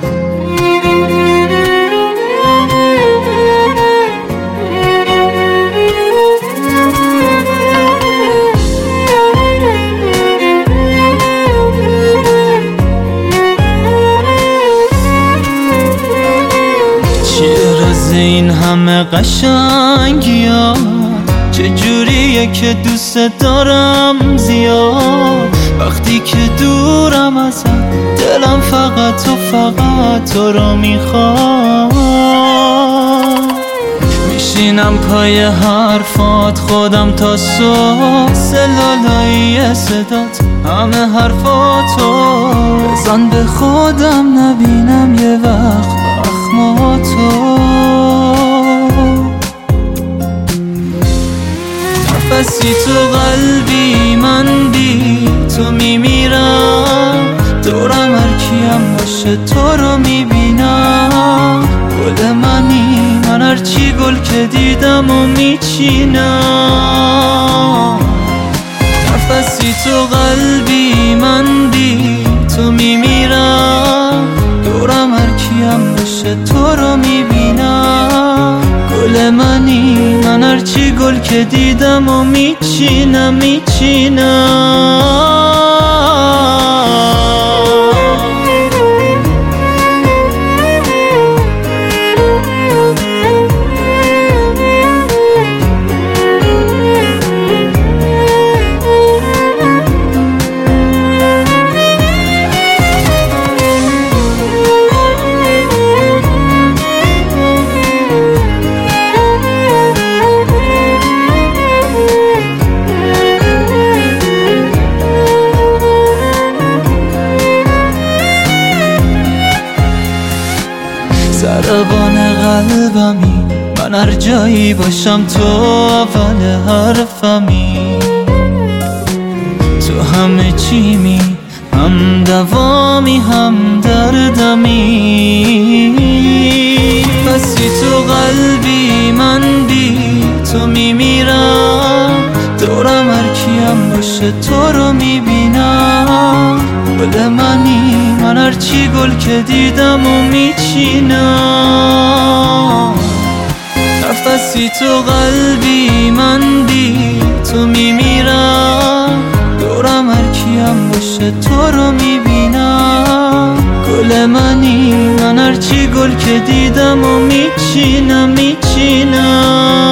این همه قشنگی ها چجوریه که دوست دارم زیاد، وقتی که دورم ازت دلم فقط تو رو میخواد. میشینم پای حرفات خودم تا صبح، سلالایی صدات همه حرفاتو بزن به خودم نبینم یه وقت اخماتو. نفسی تو قلبی من بی تو میمیرم، دورم هر کیم باشه تو رو میبینم. گل منی من هرچی گل که دیدم و میچینم. نفسی تو قلبی من بی تو میمیرم، دورم هر کیم باشه تو رو میبینم. گل منی من هرچی گل که دیدم و میچینم. ضربان قلبمی من هر جایی باشم تو اول حرفمی. تو همه چیمی هم دوامی هم دردمی. پسی تو قلبی من بی تو میمیرم، دورم هر کیم باشه تو رو میبینم. گل منی من هرچی گل که دیدم و میچینم. نفسی تو قلبی من بی تو میمیرم، دورم هر کیم باشه تو رو میبینم. گل منی من هرچی گل که دیدم و میچینم.